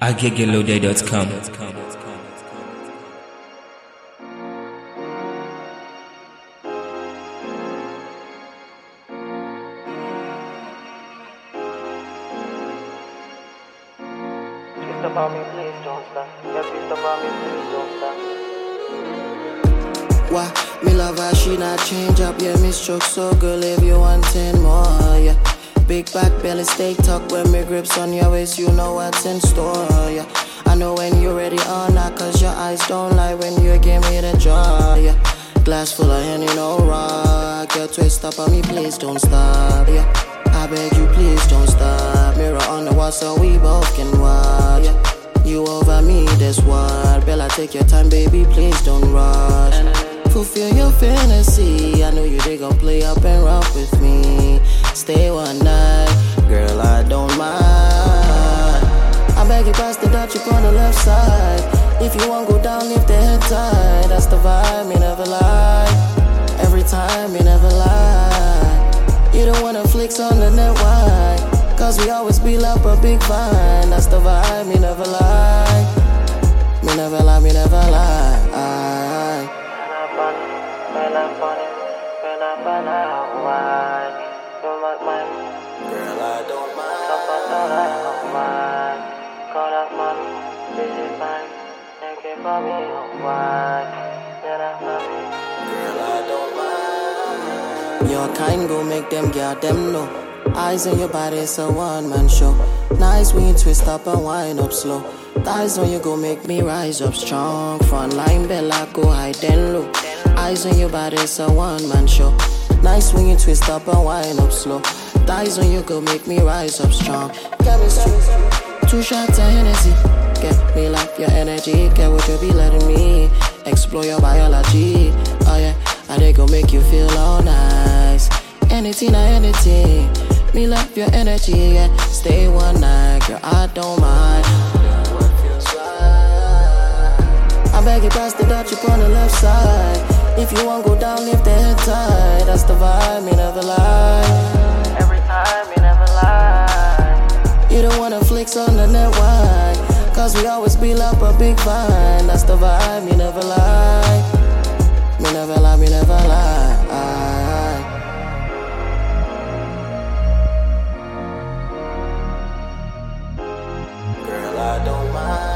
agegeloday.com. Twist about me, please don't stop. Yeah, twist about me, please don't stop. Why? Me love her, she not change up. Yeah, me stroke so girl if you want 10 more, yeah. Big back belly steak talk when me grips on your waist, you know what's in store, yeah. I know when you're ready or not, cause your eyes don't lie when you give me the draw, yeah. Glass full of Henny, no rock. Yeah, twist up on me, please don't stop, yeah. I beg you, please don't stop. Mirror on the wall so we both can watch, yeah. You over me, that's what. Bella, take your time, baby, please don't rush. Fulfill your fantasy. I know you they gon' play up and rock with me. Stay one night, girl, I don't mind. I beg you pass the Dutch up on the left side. If you want go down, lift the head tight. That's the vibe, me never lie. Every time, me never lie. You don't wanna flicks on the net wide, cause we always build up a big vine. That's the vibe, me never lie. Me never lie, me never lie. When I'm funny, why? You're my man. Girl, I don't mind. Call up mommy, this is fine. Thank you for me, why? Then I'm happy. Girl, I don't mind. Your kind go make them girl them know. Eyes on your body, it's a one-man show. Nice when you twist up and wind up slow. Thighs on you go make me rise up strong. Front line bella go high then low. Eyes on your body, it's a one-man show. Nice when you twist up and wind up slow. Thighs on you go make me rise up strong. Chemistry, 2 shots of Hennessy. Get me like your energy. Get what you be letting me explore your biology. Oh yeah, I they go make you feel all nice. Anything or anything. Me love your energy, yeah. Stay one night, girl, I don't mind. What feels right? I beg you pass the Dutch up on the left side. If you want go down, lift the head tight. That's the vibe, me never lie. Every time, me never lie. You don't wanna flicks on the net wide, cause we always build up a big vine. That's the vibe, me never lie. Me never lie, me never lie. Girl, I don't mind.